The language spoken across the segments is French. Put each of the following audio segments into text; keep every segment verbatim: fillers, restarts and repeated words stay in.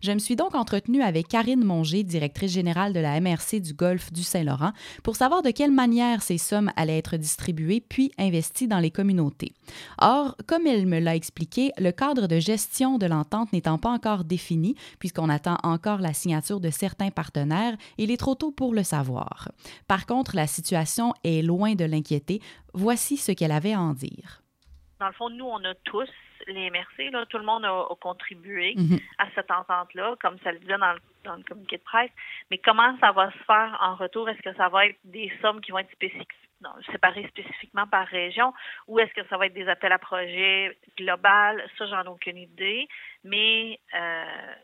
Je me suis donc entretenue avec Karine Mongé, directrice générale de la M R C du Golfe du Saint-Laurent, pour savoir de quelle manière ces sommes allaient être distribuées puis investies dans les communautés. Or, comme elle me l'a expliqué, le cadre de gestion de l'entente n'étant pas encore défini, puisqu'on attend encore la signature de certains partenaires, il est trop tôt pour le savoir. Par contre, la situation est loin de l'inquiéter. Voici ce qu'elle avait à en dire. Dans le fond, nous, on a tous, les M R C, là, tout le monde a, a contribué Mm-hmm. à cette entente-là, comme ça le disait dans le, dans le communiqué de presse. Mais comment ça va se faire en retour? Est-ce que ça va être des sommes qui vont être spécifiques, non, séparées spécifiquement par région, ou est-ce que ça va être des appels à projets global? Ça, j'en ai aucune idée. Mais euh,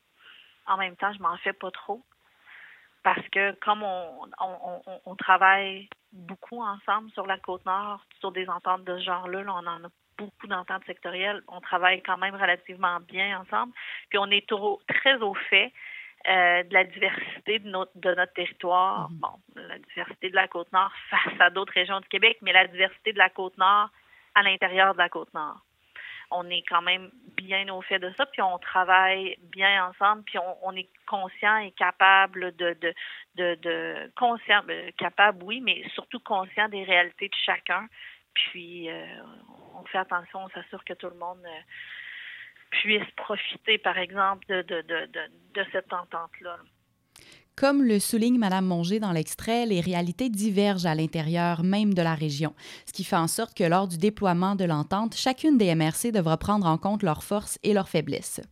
en même temps, je m'en fais pas trop. Parce que comme on, on, on, on travaille beaucoup ensemble sur la Côte-Nord, sur des ententes de ce genre-là, là, on en a beaucoup d'ententes sectorielles. On travaille quand même relativement bien ensemble. Puis on est trop, très au fait euh, de la diversité de notre, de notre territoire. Mm-hmm. Bon, la diversité de la Côte-Nord face à d'autres régions du Québec, mais la diversité de la Côte-Nord à l'intérieur de la Côte-Nord. On est quand même bien au fait de ça, puis on travaille bien ensemble, puis on, on est conscient et capable de, de, de, de conscient, capable, oui, mais surtout conscient des réalités de chacun. Puis euh, on fait attention, on s'assure que tout le monde euh, puisse profiter, par exemple, de, de, de, de, de cette entente-là. Comme le souligne Mme Mongé dans l'extrait, les réalités divergent à l'intérieur même de la région, ce qui fait en sorte que lors du déploiement de l'entente, chacune des M R C devra prendre en compte leurs forces et leurs faiblesses.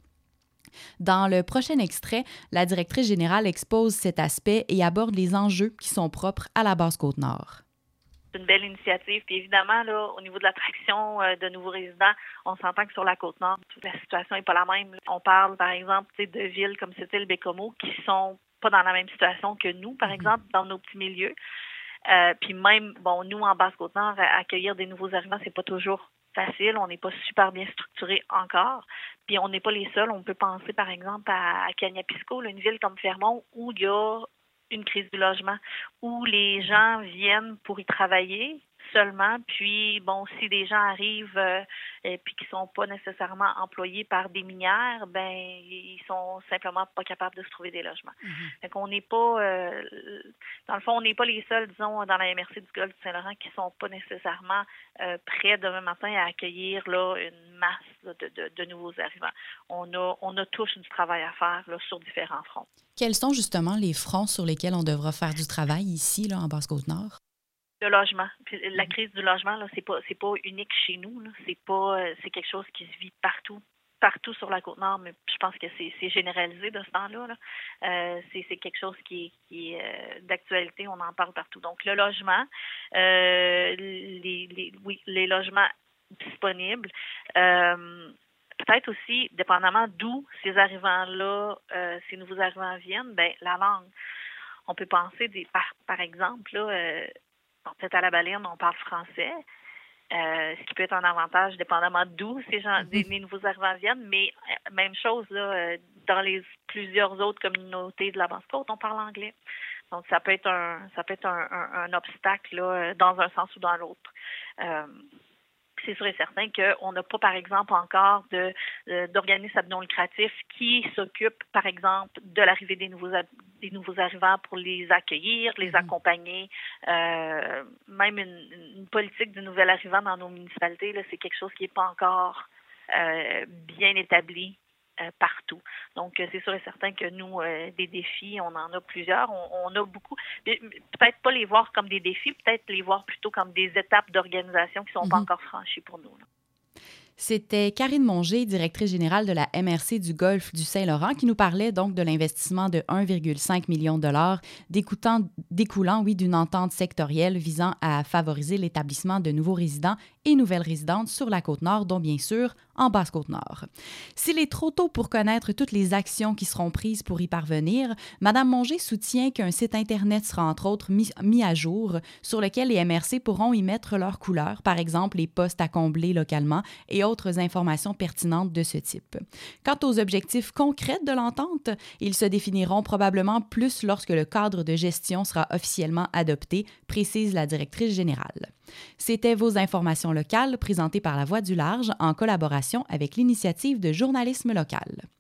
Dans le prochain extrait, la directrice générale expose cet aspect et aborde les enjeux qui sont propres à la Basse-Côte-Nord. C'est une belle initiative. Puis évidemment, là, au niveau de l'attraction euh, de nouveaux résidents, on s'entend que sur la Côte-Nord, la situation n'est pas la même. On parle, par exemple, de villes comme c'était le Bécomo qui sont pas dans la même situation que nous, par exemple, dans nos petits milieux. Euh, puis même, bon, nous, en Basse-Côte-Nord, accueillir des nouveaux arrivants, c'est pas toujours facile. On n'est pas super bien structuré encore. Puis on n'est pas les seuls. On peut penser, par exemple, à, à Kaniapisco, là, une ville comme Fermont, où il y a une crise du logement, où les gens viennent pour y travailler seulement, puis bon, si des gens arrivent euh, et puis qui sont pas nécessairement employés par des minières, ben ils sont simplement pas capables de se trouver des logements. Mm-hmm. Fait qu'on n'est pas, euh, dans le fond, on n'est pas les seuls, disons, dans la M R C du Golfe du Saint-Laurent qui sont pas nécessairement euh, prêts demain matin à accueillir là une masse là, de, de, de nouveaux arrivants. On a, on a tous du travail à faire là, sur différents fronts. Quels sont justement les fronts sur lesquels on devra faire du travail ici, là, en Basse-Côte-Nord? Le logement. Puis la crise du logement, là, c'est pas c'est pas unique chez nous. Là. C'est pas c'est quelque chose qui se vit partout, partout sur la Côte-Nord, mais je pense que c'est, c'est généralisé de ce temps-là. Là. Euh, c'est, c'est quelque chose qui est, qui est euh, d'actualité, on en parle partout. Donc le logement, euh, les, les oui, les logements disponibles. Euh, Peut-être aussi, dépendamment d'où ces arrivants-là, euh, ces nouveaux arrivants viennent, ben la langue. On peut penser des par, par exemple, là, euh, peut-être à la Baleine, on parle français, euh, ce qui peut être un avantage dépendamment d'où ces gens, des, les nouveaux arrivants viennent, mais euh, même chose là, euh, dans les plusieurs autres communautés de la Basse-Côte, on parle anglais. Donc ça peut être un ça peut être un, un, un obstacle là, dans un sens ou dans l'autre. Euh, C'est sûr et certain qu'on n'a pas, par exemple, encore de, euh, d'organismes à but non lucratif qui s'occupent, par exemple, de l'arrivée des nouveaux, des nouveaux arrivants pour les accueillir, les accompagner. Euh, même une, une politique du nouvel arrivant dans nos municipalités, là, c'est quelque chose qui n'est pas encore euh, bien établi. Euh, partout. Donc, euh, c'est sûr et certain que nous, euh, des défis, on en a plusieurs. On, on a beaucoup. Peut-être pas les voir comme des défis, peut-être les voir plutôt comme des étapes d'organisation qui ne sont mm-hmm. pas encore franchies pour nous. Là. C'était Karine Mongé, directrice générale de la M R C du Golfe du Saint-Laurent, qui nous parlait donc de l'investissement de un virgule cinq million de dollars découlant, oui, d'une entente sectorielle visant à favoriser l'établissement de nouveaux résidents et nouvelles résidentes sur la Côte-Nord, dont bien sûr en Basse-Côte-Nord. S'il est trop tôt pour connaître toutes les actions qui seront prises pour y parvenir, Mme Mongé soutient qu'un site Internet sera entre autres mis, mis à jour sur lequel les M R C pourront y mettre leurs couleurs, par exemple les postes à combler localement et autres informations pertinentes de ce type. Quant aux objectifs concrets de l'entente, ils se définiront probablement plus lorsque le cadre de gestion sera officiellement adopté, précise la directrice générale. C'était vos informations locales présentées par La Voix du Large en collaboration avec l'Initiative de journalisme local.